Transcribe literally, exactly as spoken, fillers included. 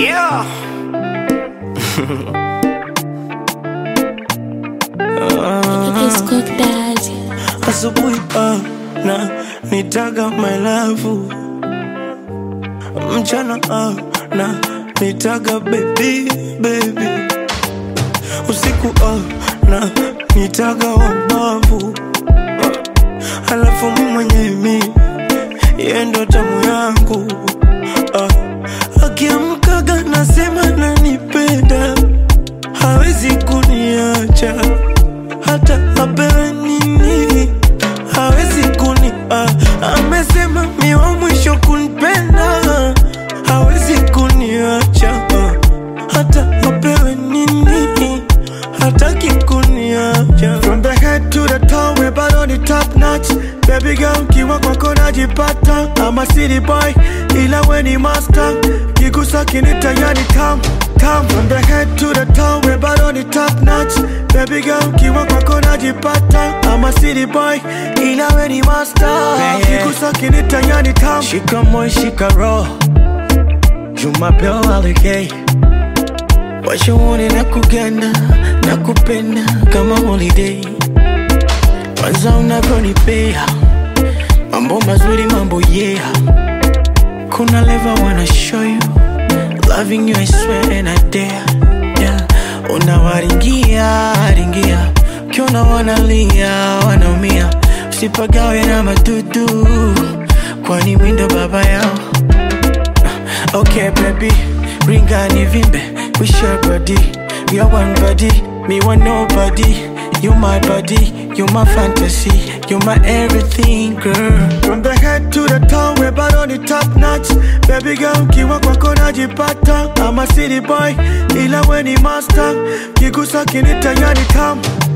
Yeah. Asubuhi ah, na nitaga my love, mchana ah, na nitaga baby baby, usiku ah, na nitaga wabavu, halafu mwenye mi yendo tamu yangu ah, akiamkaga nasema nanipenda, hawezi kuniacha hata apewe nini, hawezi kuni ah, amesema mi wa mwisho kunipenda, hawezi kuniacha ah, hata apewe nini, hataki kuniacha. From the head to the toe, we bad on the top notch. Baby girl, kiwa kwako najipata. I'm a city boy, ila we ni master. Kigusa kinita yani tam, tam. From the head to the toe, we bad on the top notch. Baby girl, kiwa kwako najipata. I'm a city boy, ila we ni master. Kigusa kinita yani tam. Shika moyo shika roho, Jumapili alikei. Washa uone na kuganda, na kupenda kama holiday. Kwanza unavyonipea mambo mazuri, mambo yeah. Kuna level wanna show you, loving you I swear and I dare, yeah. Unawaringia, ringia, kiona wanalia, wanaumia. Usipagawe na madudu, kwani mindo baba yao. Okay baby, ringa ni vimbe, we share body. We are one body, me want nobody. You my body, you my fantasy, you my everything, girl. From the head to the toe, we bad on the top notch. Baby girl, kiwa kwako najipata. I'm a city boy, ila we ni master. Kigusa kinita yani tam,